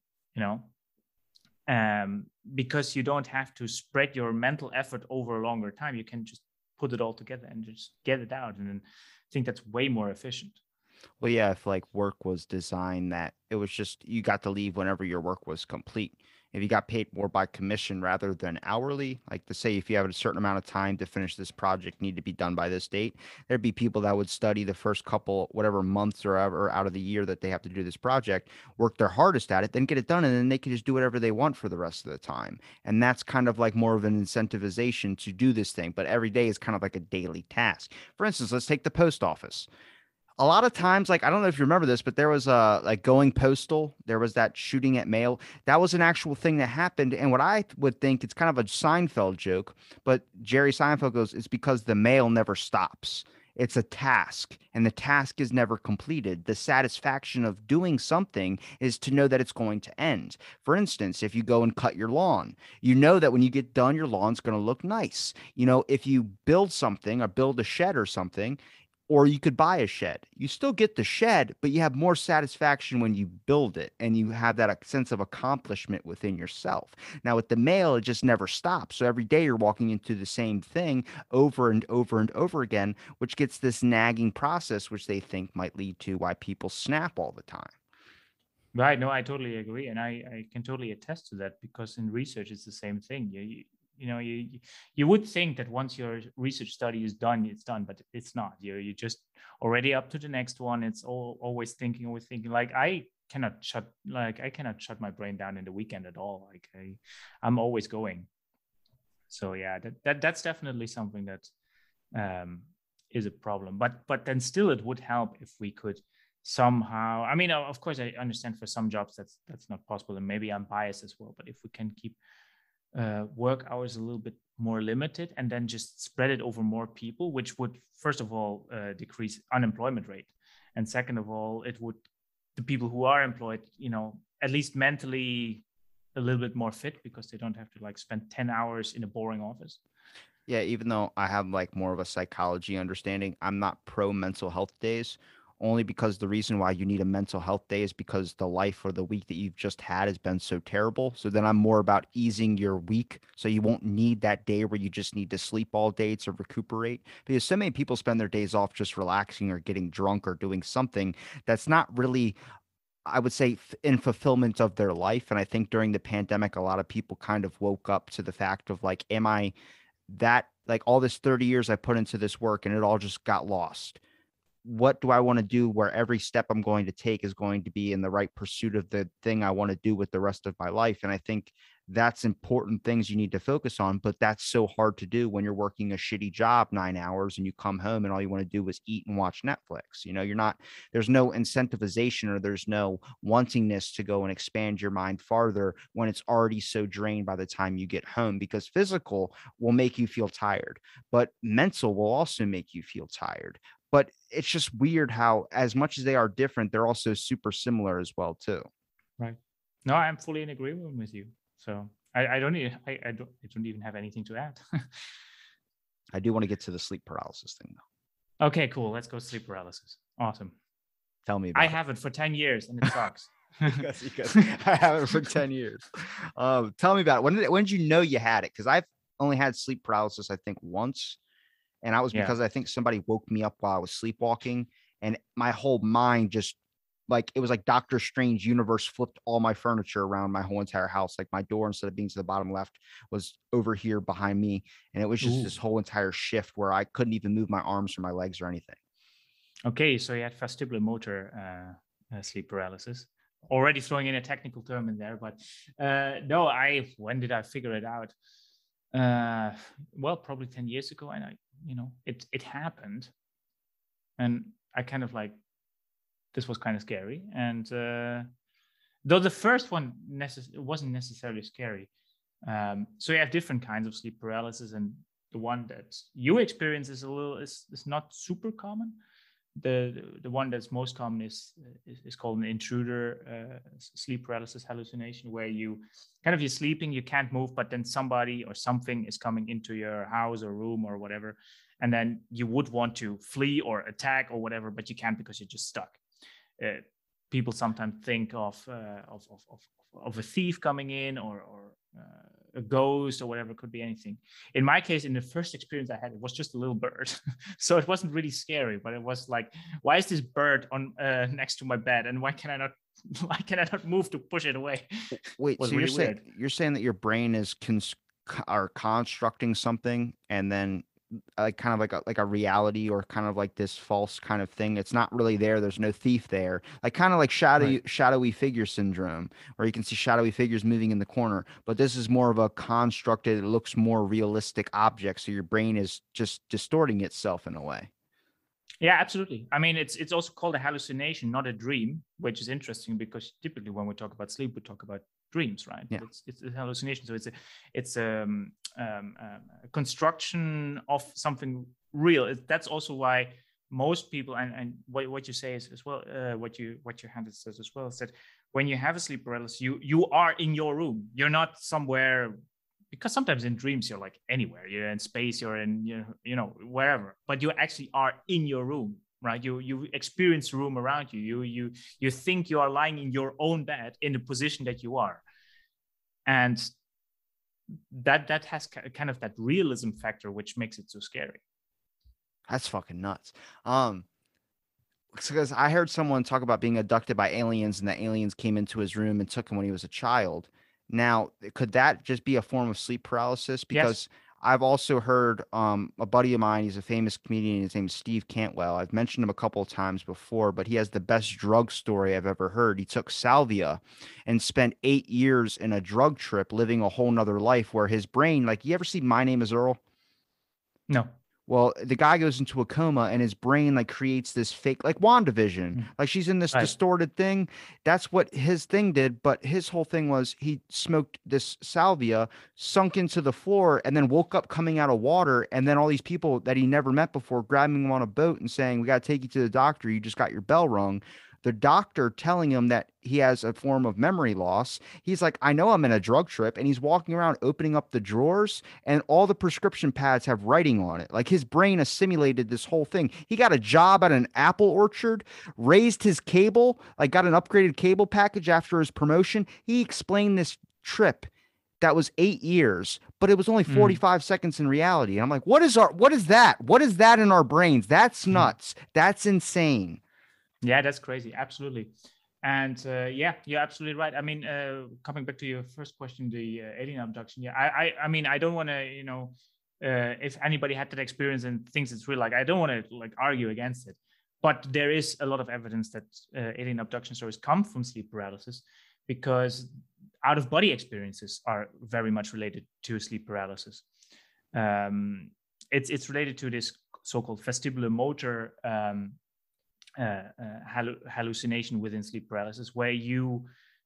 because you don't have to spread your mental effort over a longer time. You can just put it all together and just get it out. And I think that's way more efficient. Well, yeah, if like work was designed that it was just, you got to leave whenever your work was complete. If you got paid more by commission rather than hourly, like to say, if you have a certain amount of time to finish this project, need to be done by this date, there'd be people that would study the first couple, whatever months or ever out of the year that they have to do this project, work their hardest at it, then get it done. And then they can just do whatever they want for the rest of the time. And that's kind of like more of an incentivization to do this thing. But every day is kind of like a daily task. For instance, let's take the post office. A lot of times, like, I don't know if you remember this, but there was like Going Postal. There was that shooting at mail. That was an actual thing that happened. And what I would think, it's kind of a Seinfeld joke, but Jerry Seinfeld goes, it's because the mail never stops. It's a task, and the task is never completed. The satisfaction of doing something is to know that it's going to end. For instance, if you go and cut your lawn, you know that when you get done, your lawn's going to look nice. If you build something or build a shed or something, Or you could buy a shed. You still get the shed, but you have more satisfaction when you build it and you have that sense of accomplishment within yourself. Now, with the mail, it just never stops. So every day you're walking into the same thing over and over and over again, which gets this nagging process, which they think might lead to why people snap all the time. Right. No, I totally agree. And I can totally attest to that, because in research, it's the same thing. You would think that once your research study is done, it's done, but it's not. You just already up to the next one. It's always thinking. Like I cannot shut my brain down in the weekend at all. Like I'm always going. So yeah, that's definitely something that is a problem. But then still, it would help if we could somehow, I mean, of course, I understand for some jobs that's not possible, and maybe I'm biased as well, but if we can keep work hours a little bit more limited and then just spread it over more people, which would first of all decrease unemployment rate, and second of all, it would, the people who are employed, at least mentally a little bit more fit, because they don't have to like spend 10 hours in a boring office. Yeah, even though I have like more of a psychology understanding, I'm not pro mental health days, only because the reason why you need a mental health day is because the life or the week that you've just had has been so terrible. So then I'm more about easing your week, so you won't need that day where you just need to sleep all day to recuperate, because so many people spend their days off just relaxing or getting drunk or doing something that's not really, I would say, in fulfillment of their life. And I think during the pandemic, a lot of people kind of woke up to the fact of like, am I that, like, all this 30 years I put into this work and it all just got lost? What do I want to do where every step I'm going to take is going to be in the right pursuit of the thing I want to do with the rest of my life? And I think that's important things you need to focus on, but that's so hard to do when you're working a shitty job 9 hours and you come home and all you want to do is eat and watch Netflix. You're not, there's no incentivization or there's no wantingness to go and expand your mind farther when it's already so drained by the time you get home, because physical will make you feel tired, but mental will also make you feel tired. But it's just weird how, as much as they are different, they're also super similar as well too. Right. No, I'm fully in agreement with you. So I don't even have anything to add. I do want to get to the sleep paralysis thing though. Okay, cool. Let's go sleep paralysis. Awesome. Tell me about it. I have it for 10 years and it sucks. because I have it for 10 years. Tell me about it. When did you know you had it? Because I've only had sleep paralysis, I think, once. And that was because I think somebody woke me up while I was sleepwalking, and my whole mind just, like, it was like Doctor Strange universe flipped all my furniture around my whole entire house. Like my door, instead of being to the bottom left, was over here behind me. And it was just this whole entire shift where I couldn't even move my arms or my legs or anything. Okay. So you had vestibular motor sleep paralysis. Already throwing in a technical term in there, but no, when did I figure it out? Well, probably 10 years ago. And it happened, and I kind of like, this was kind of scary. And though the first one wasn't necessarily scary. So you have different kinds of sleep paralysis, and the one that you experience is not super common. The one that's most common is called an intruder sleep paralysis hallucination, where you're sleeping, you can't move, but then somebody or something is coming into your house or room or whatever, and then you would want to flee or attack or whatever, but you can't because you're just stuck. People sometimes think of a thief coming in, or a ghost or whatever. It could be anything. In my case, in the first experience I had, it was just a little bird. So it wasn't really scary, but it was like, why is this bird on next to my bed, and why can I not move to push it away? Wait, so you're saying that your brain is constructing something, and then kind of like a reality, or kind of like this false kind of thing. It's not really there. There's no thief there. Like kind of like shadowy figure syndrome, where you can see shadowy figures moving in the corner. But this is more of a constructed, it looks more realistic object. So your brain is just distorting itself in a way. Yeah, absolutely. I mean, it's also called a hallucination, not a dream, which is interesting, because typically when we talk about sleep, we talk about dreams, right? Yeah. It's a hallucination. So it's a construction of something real. That's also why most people, and what you say is as well, what your hand says as well, is that when you have a sleep paralysis, you are in your room. You're not somewhere because sometimes in dreams you're like anywhere, you're in space, you're in wherever, but you actually are in your room, right? You experience the room around you. You think you are lying in your own bed in the position that you are, and that has kind of that realism factor, which makes it so scary. That's fucking nuts. Because I heard someone talk about being abducted by aliens and the aliens came into his room and took him when he was a child. Now, could that just be a form of sleep paralysis? Because Yes. I've also heard a buddy of mine, he's a famous comedian, his name is Steve Cantwell. I've mentioned him a couple of times before, but he has the best drug story I've ever heard. He took salvia and spent 8 years in a drug trip living a whole nother life where his brain, like, you ever see My Name is Earl? No. Well, the guy goes into a coma and his brain like creates this fake, like WandaVision, like she's in this distorted thing. That's what his thing did. But his whole thing was he smoked this salvia, sunk into the floor, and then woke up coming out of water. And then all these people that he never met before grabbing him on a boat and saying, "We got to take you to the doctor. You just got your bell rung." The doctor telling him that he has a form of memory loss. He's like, I know I'm in a drug trip. And he's walking around opening up the drawers and all the prescription pads have writing on it. Like his brain assimilated this whole thing. He got a job at an apple orchard, raised his cable, like got an upgraded cable package after his promotion. He explained this trip that was 8 years, but it was only 45 seconds in reality. And I'm like, what is that? What is that in our brains? That's nuts. That's insane. Yeah, that's crazy. Absolutely. And yeah, you're absolutely right. I mean, coming back to your first question, the alien abduction. Yeah, I mean, I don't want to, if anybody had that experience and thinks it's real, like, I don't want to like argue against it. But there is a lot of evidence that alien abduction stories come from sleep paralysis, because out of body experiences are very much related to sleep paralysis. It's related to this so-called vestibular motor hallucination within sleep paralysis, where you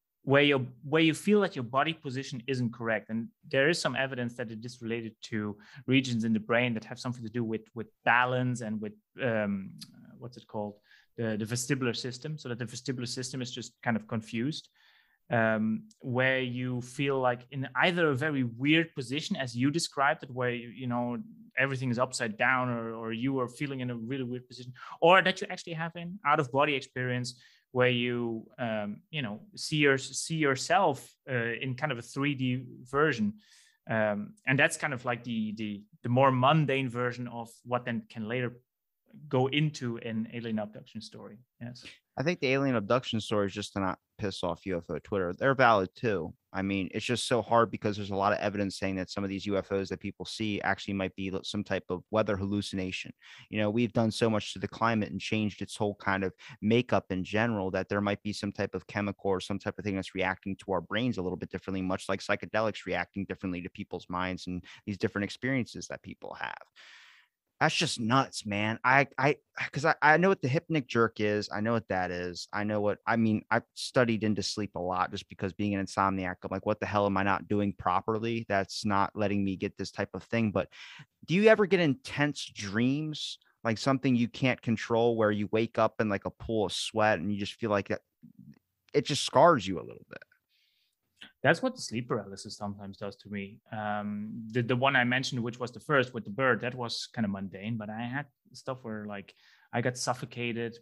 feel that your body position isn't correct, and there is some evidence that it is related to regions in the brain that have something to do with balance and with what's it called, the vestibular system, so that the vestibular system is just kind of confused, where you feel like in either a very weird position as you described it, where everything is upside down, or you are feeling in a really weird position, or that you actually have an out of body experience where you see yourself in kind of a 3D version, and that's kind of like the more mundane version of what then can later go into an alien abduction story. Yes. I think the alien abduction stories, just to not piss off UFO Twitter, they're valid too. I mean, it's just so hard because there's a lot of evidence saying that some of these UFOs that people see actually might be some type of weather hallucination. We've done so much to the climate and changed its whole kind of makeup in general that there might be some type of chemical or some type of thing that's reacting to our brains a little bit differently, much like psychedelics reacting differently to people's minds and these different experiences that people have. That's just nuts, man. Because I know what the hypnic jerk is. I know what that is. I've studied into sleep a lot just because being an insomniac, I'm like, what the hell am I not doing properly? That's not letting me get this type of thing. But do you ever get intense dreams, like something you can't control, where you wake up in like a pool of sweat and you just feel like that it just scars you a little bit? That's what the sleep paralysis sometimes does to me. The one I mentioned, which was the first with the bird, that was kind of mundane, but I had stuff where like I got suffocated,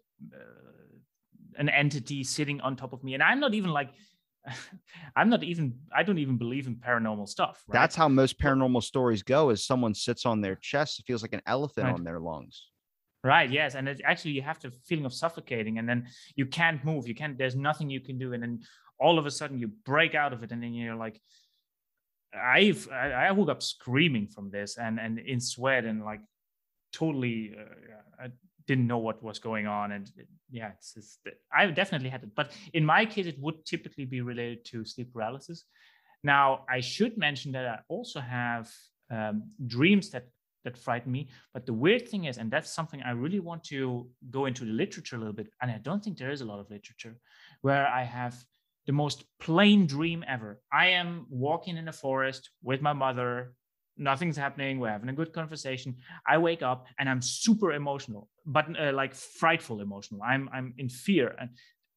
an entity sitting on top of me. And I'm not even like, I don't even believe in paranormal stuff. Right? That's how most paranormal stories go, is someone sits on their chest. It feels like an elephant on their lungs. Right. Yes. And it's actually, you have the feeling of suffocating, and then you can't move. There's nothing you can do. And then all of a sudden you break out of it, and then you're like, I woke up screaming from this and in sweat, and like totally, I didn't know what was going on. And yeah, I definitely had it. But in my case, it would typically be related to sleep paralysis. Now, I should mention that I also have dreams that frighten me. But the weird thing is, and that's something I really want to go into the literature a little bit, and I don't think there is a lot of literature, where I have the most plain dream ever. I am walking in a forest with my mother. Nothing's happening. We're having a good conversation. I wake up and I'm super emotional, but like frightful emotional. I'm in fear,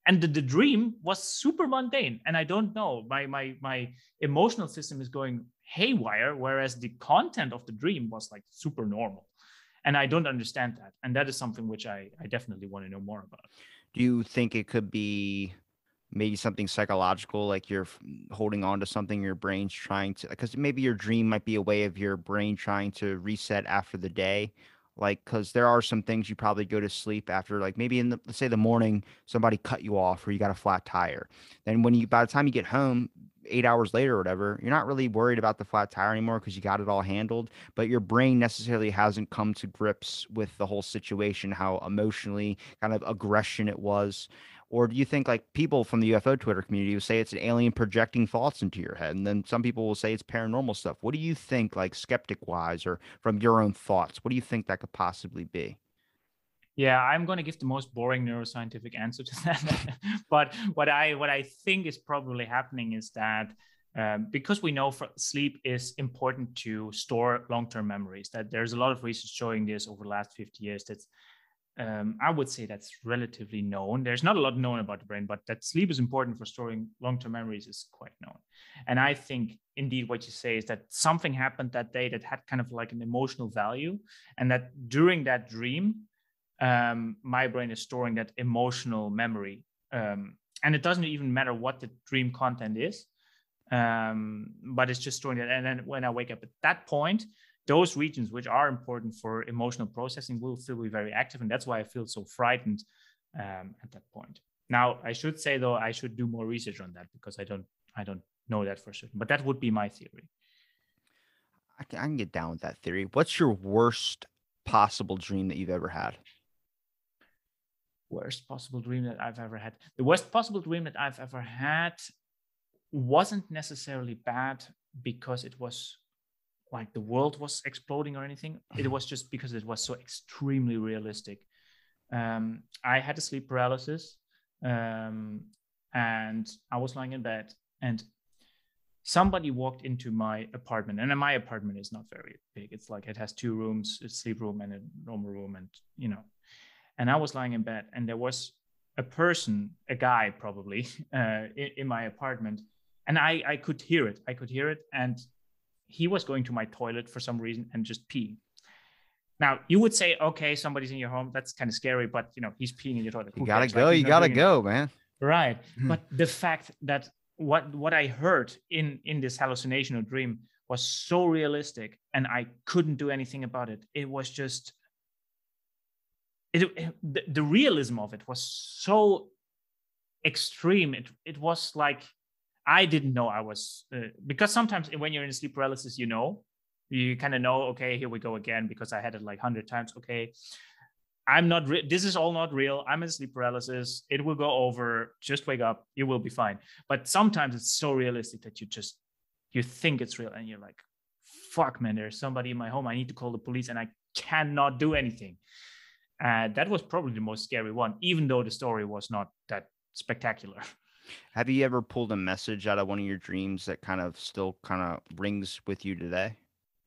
and the dream was super mundane, and I don't know, my emotional system is going haywire, whereas the content of the dream was like super normal, and I don't understand that, and that is something which I definitely want to know more about. Do you think it could be maybe something psychological, like you're holding on to something, your brain's trying to, because maybe your dream might be a way of your brain trying to reset after the day? Like, because there are some things you probably go to sleep after, like maybe in the, let's say the morning, somebody cut you off or you got a flat tire. Then when you, by the time you get home, 8 hours later or whatever, you're not really worried about the flat tire anymore because you got it all handled. But your brain necessarily hasn't come to grips with the whole situation, how emotionally kind of aggression it was. Or do you think like people from the UFO Twitter community will say it's an alien projecting thoughts into your head? And then some people will say it's paranormal stuff. What do you think, like skeptic wise or from your own thoughts? What do you think that could possibly be? Yeah, I'm going to give the most boring neuroscientific answer to that. But what I think is probably happening is that because we know sleep is important to store long-term memories, that there's a lot of research showing this over the last 50 years. That's I would say that's relatively known. There's not a lot known about the brain, but that sleep is important for storing long-term memories is quite known. And I think indeed what you say is that something happened that day that had kind of like an emotional value, and that during that dream, my brain is storing that emotional memory. And it doesn't even matter what the dream content is, but it's just storing that. And then when I wake up at that point, those regions which are important for emotional processing will still be very active. And that's why I feel so frightened at that point. Now, I should say, though, I should do more research on that because I don't know that for certain. But that would be my theory. I can get down with that theory. What's your worst possible dream that you've ever had? Worst possible dream that I've ever had. The worst possible dream that I've ever had wasn't necessarily bad because it was like the world was exploding or anything. It was just because it was so extremely realistic. I had a sleep paralysis, and I was lying in bed, and somebody walked into my apartment, and my apartment is not very big. It's like it has 2 rooms, a sleep room and a normal room, and and I was lying in bed, and there was a person, a guy probably, in my apartment, and I could hear it. And he was going to my toilet for some reason and just peeing. Now, you would say, okay, somebody's in your home. That's kind of scary, but he's peeing in your toilet. You gotta go. You gotta go, man. Right. But the fact that what I heard in this hallucination or dream was so realistic, and I couldn't do anything about it. It was just the realism of it was so extreme. It was like I didn't know I was because sometimes when you're in sleep paralysis, you kind of know, okay, here we go again, because I had it like 100 times. Okay, I'm not, this is all not real. I'm in sleep paralysis. It will go over. Just wake up. You will be fine. But sometimes it's so realistic that you think it's real, and you're like, fuck, man, there's somebody in my home. I need to call the police, and I cannot do anything. That was probably the most scary one, even though the story was not that spectacular. Have you ever pulled a message out of one of your dreams that kind of still kind of rings with you today?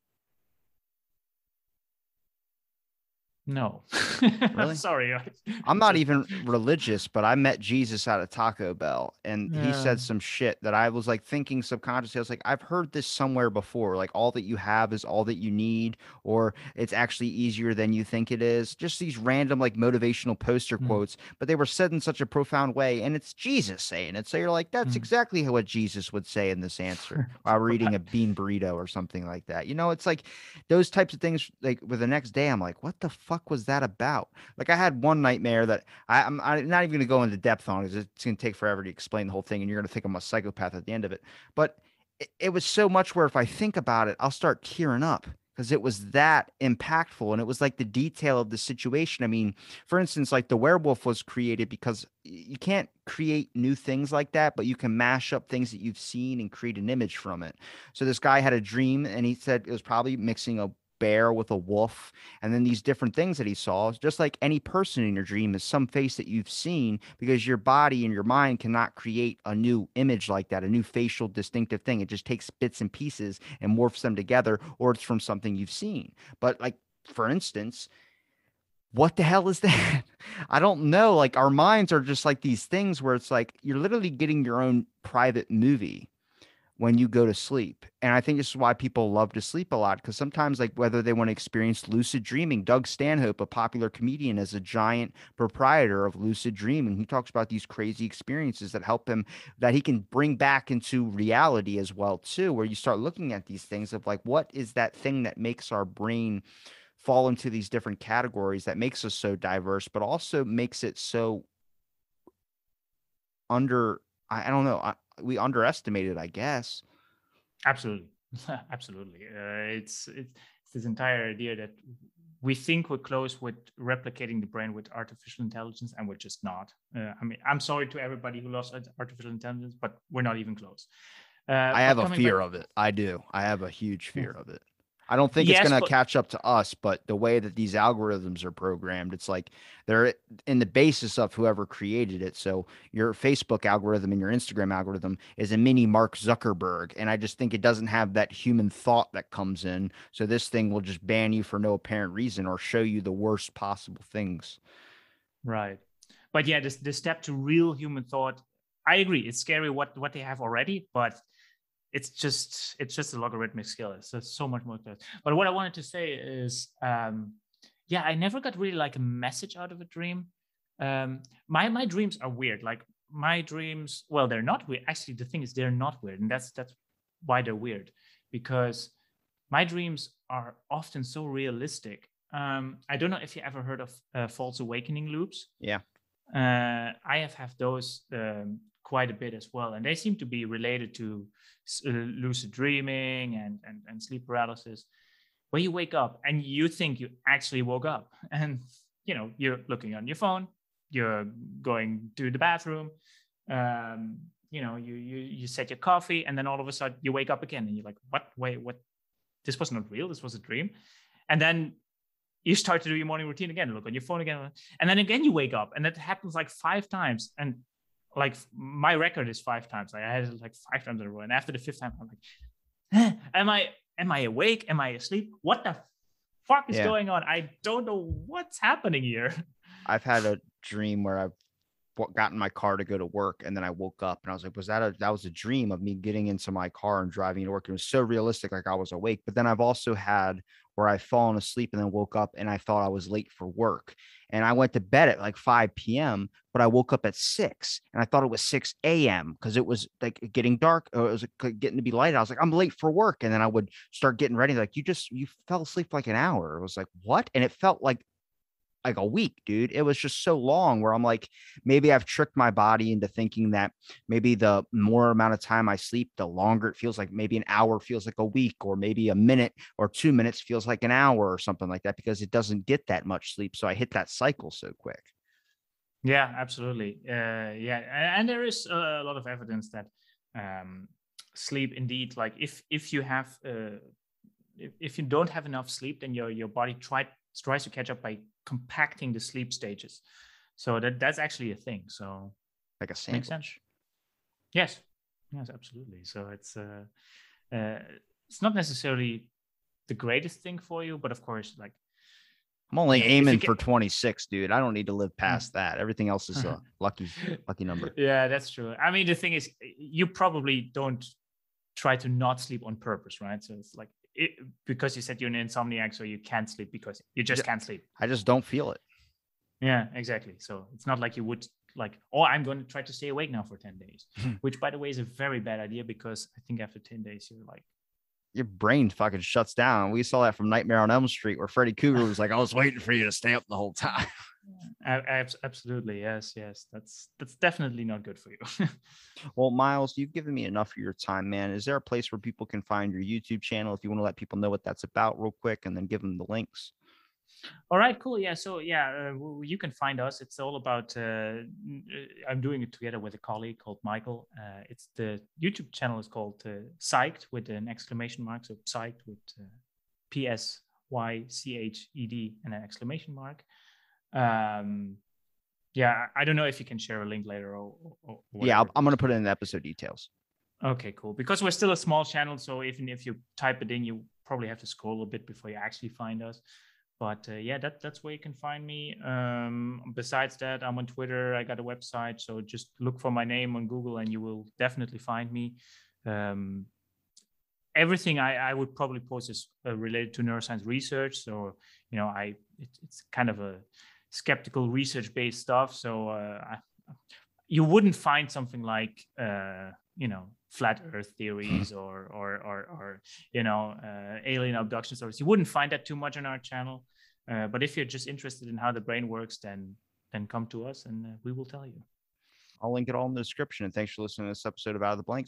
No. Really? Sorry. I'm not even religious, but I met Jesus at a Taco Bell, and he said some shit that I was like thinking subconsciously. I was like, I've heard this somewhere before. Like, all that you have is all that you need, or it's actually easier than you think it is. Just these random like motivational poster quotes, but they were said in such a profound way, and it's Jesus saying it. So you're like, that's exactly what Jesus would say in this answer while we're eating a bean burrito or something like that. It's like those types of things. Like with the next day, I'm like, what the fuck was that about? Like I had one nightmare that I'm not even going to go into depth on, because it's going to take forever to explain the whole thing, and you're going to think I'm a psychopath at the end of it. But it was so much where if I think about it, I'll start tearing up, because it was that impactful, and it was like the detail of the situation. I mean, for instance, like the werewolf was created because you can't create new things like that, but you can mash up things that you've seen and create an image from it. So this guy had a dream, and he said it was probably mixing a bear with a wolf, and then these different things that he saw. Just like any person in your dream is some face that you've seen, because your body and your mind cannot create a new image like that, a new facial distinctive thing. It just takes bits and pieces and morphs them together, or it's from something you've seen. But like, for instance, what the hell is that? I don't know. Like our minds are just like these things where it's like you're literally getting your own private movie when you go to sleep. And I think this is why people love to sleep a lot, because sometimes, like, whether they want to experience lucid dreaming, Doug Stanhope, a popular comedian, is a giant proprietor of lucid dreaming. He talks about these crazy experiences that help him, that he can bring back into reality as well, too, where you start looking at these things of like, what is that thing that makes our brain fall into these different categories that makes us so diverse, but also makes it so under, I don't know, we underestimate it, I guess. Absolutely, absolutely. It's this entire idea that we think we're close with replicating the brain with artificial intelligence, and we're just not. I mean, I'm sorry to everybody who lost artificial intelligence, but we're not even close. I have a fear of it. I do. I have a huge fear of it. I don't think it's Yes, going to but catch up to us, but the way that these algorithms are programmed, it's like they're in the basis of whoever created it. So your Facebook algorithm and your Instagram algorithm is a mini Mark Zuckerberg. And I just think it doesn't have that human thought that comes in. So this thing will just ban you for no apparent reason or show you the worst possible things. right. But yeah, the step to real human thought, I agree. It's scary what they have already, but it's just a logarithmic scale. It's just so much more. But what I wanted to say is, yeah, I never got really like a message out of a dream. My dreams are weird. Like my dreams, well, they're not weird. Actually, the thing is, they're not weird, and that's why they're weird, because my dreams are often so realistic. I don't know if you ever heard of false awakening loops. Yeah. I have those quite a bit as well, and they seem to be related to lucid dreaming and sleep paralysis, where you wake up and you think you actually woke up, and you're looking on your phone, you're going to the bathroom, you set your coffee, and then all of a sudden you wake up again, and you're like, what? Wait, what? This was not real. This was a dream. And then you start to do your morning routine again, look on your phone again, and then again you wake up, and that happens like 5 times. And like my record is 5 times. I had it like 5 times in a row, and after the 5th time, I'm like, am I awake? Am I asleep? What the fuck is going on? I don't know what's happening here. I've had a dream where I've got in my car to go to work, and then I woke up and I was like, that was a dream of me getting into my car and driving to work? It was so realistic, like I was awake. But then I've also had where I've fallen asleep and then woke up and I thought I was late for work, and I went to bed at like 5 p.m., but I woke up at 6 and I thought it was 6 a.m. because it was like getting dark, or it was getting to be light. I was like, I'm late for work. And then I would start getting ready. Like, you fell asleep for like an hour. It was like, what? And it felt like a week, dude. It was just so long, where I'm like, maybe I've tricked my body into thinking that maybe the more amount of time I sleep, the longer it feels. Like maybe an hour feels like a week, or maybe a minute or 2 minutes feels like an hour or something like that, because it doesn't get that much sleep. So I hit that cycle so quick. Yeah, absolutely. And there is a lot of evidence that sleep indeed, like if you have if you don't have enough sleep, then your body tries to catch up by compacting the sleep stages. So that's actually a thing. So like a sandwich. Makes sense. Yes, absolutely. So it's not necessarily the greatest thing for you, but of course, like, I'm only aiming for 26, dude. I don't need to live past that. Everything else is a lucky number. Yeah, that's true. I mean, the thing is, you probably don't try to not sleep on purpose, right? So it's like, because you said you're an insomniac, so you can't sleep because you just can't sleep. I just don't feel it. Yeah, exactly. So it's not like you would like, oh, I'm going to try to stay awake now for 10 days, which, by the way, is a very bad idea, because I think after 10 days, you're like, your brain fucking shuts down. We saw that from Nightmare on Elm Street, where Freddy Krueger was like, I was waiting for you to stay up the whole time. Absolutely. Yes. That's definitely not good for you. Well, Miles, you've given me enough of your time, man. Is there a place where people can find your YouTube channel, if you want to let people know what that's about real quick, and then give them the links? All right, cool. Yeah. So you can find us. It's all about, I'm doing it together with a colleague called Michael. It's the YouTube channel is called Psyched, with an exclamation mark. So Psyched with PSYCHED and an exclamation mark. Yeah, I don't know if you can share a link later or yeah, I'm going to put it in the episode details. Okay, cool. Because we're still a small channel, so even if you type it in, you probably have to scroll a bit before you actually find us. But yeah, that's where you can find me. Besides that, I'm on Twitter. I got a website, so just look for my name on Google, and you will definitely find me. Everything I would probably post is related to neuroscience research. So it's kind of a skeptical research-based stuff. So you wouldn't find something like flat Earth theories or alien abduction stories. You wouldn't find that too much on our channel. But if you're just interested in how the brain works, then come to us and we will tell you. I'll link it all in the description. And thanks for listening to this episode of Out of the Blank.